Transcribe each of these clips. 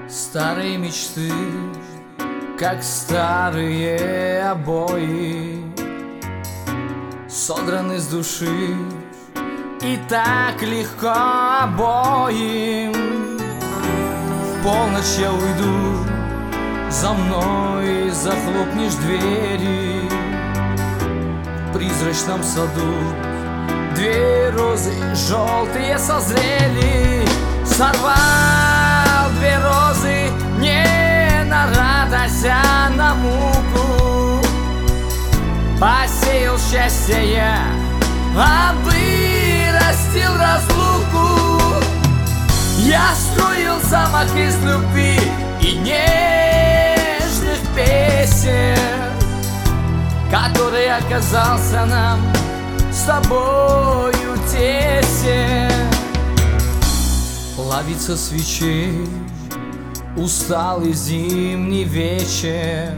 Старые мечты, как старые обои, содраны с души, и так легко обоим. В полночь я уйду, за мной захлопнешь двери. В призрачном саду две розы желтые созрели. Сорвал две розы не на радость, а на муку. Посеял счастье я, а вырастил разлуку. Я строил замок из любви и нежных песен, который оказался нам с тобою тесен. Плавится свечей усталый зимний вечер,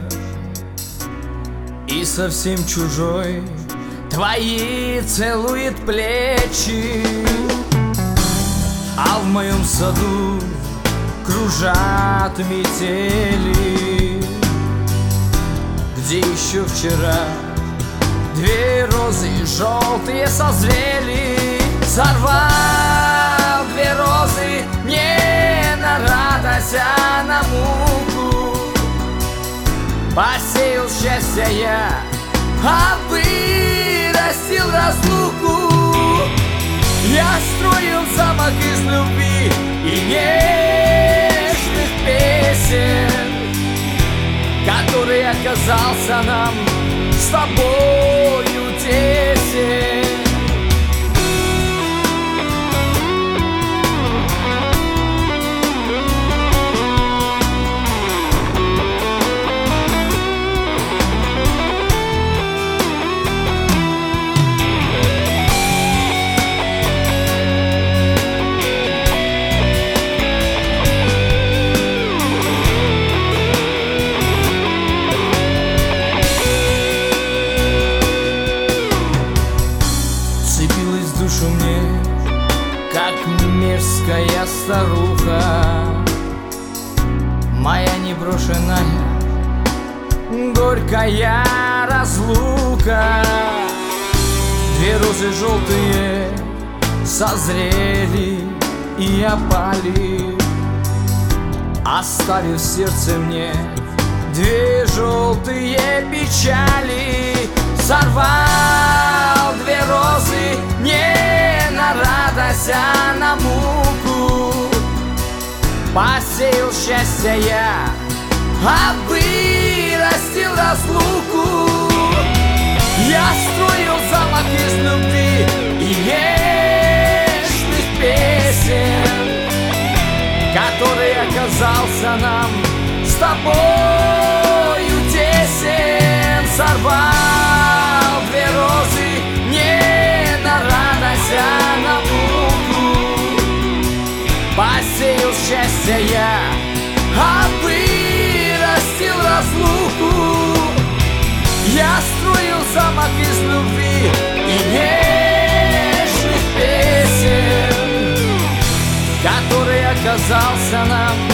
и совсем чужой твои целует плечи. А в моем саду кружат метели, где еще вчера две розы желтые созрели. Сорвал две розы не на радость, а на муку. Посеял счастье я, а вырастил разлуку. Я строил замок из любви и нежных песен, который оказался нам с тобою тесен. Душу мне, как мерзкая старуха, моя неброшенная горькая разлука. Две розы желтые созрели и опали, оставив в сердце мне две желтые печали. Сорвал две розы не на радость, а на муку. Посеял счастье я, а вырастил разлуку. Я строил замок из любви и нежных песен, который оказался нам с тобою тесен. Сорвал две розы не на радость, а на муку. Посеял счастье я, а вырастил разлуку. Я строил замок из любви и нежных песен, который оказался нам